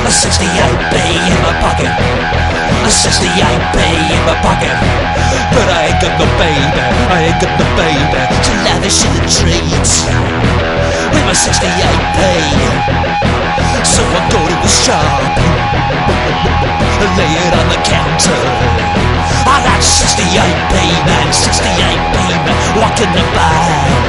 68p in my pocket, a 68p in my pocket. But I ain't got no baby, I ain't got no baby to lavish in the treats with my 68p. So I go to the shop and lay it on the counter. I got 68p man, 68p man, walking the bar.